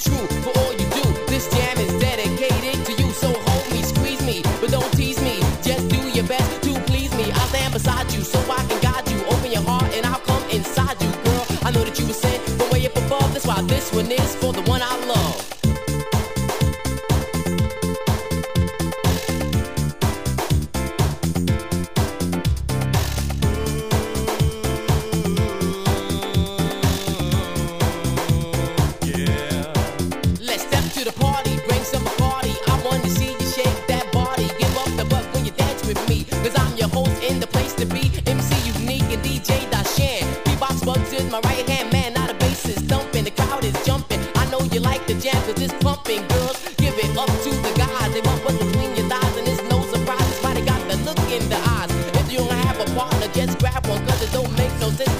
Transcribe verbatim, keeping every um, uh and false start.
true for all you do. This jam is dedicated to you, so hold me, squeeze me, but don't tease me. Just do your best to please me. I'll stand beside you so I can guide you. Open your heart and I'll come inside you, girl. I know that you were sent from way up above. That's why this one is for the one I love. My right hand man, not a bassist thumping. The crowd is jumping. I know you like the jam, cause it's pumping. Girls, give it up to the guys. They want what's between your thighs, and it's no surprise. It's why they got the look in the eyes. If you don't have a partner, just grab one, cause it don't make no sense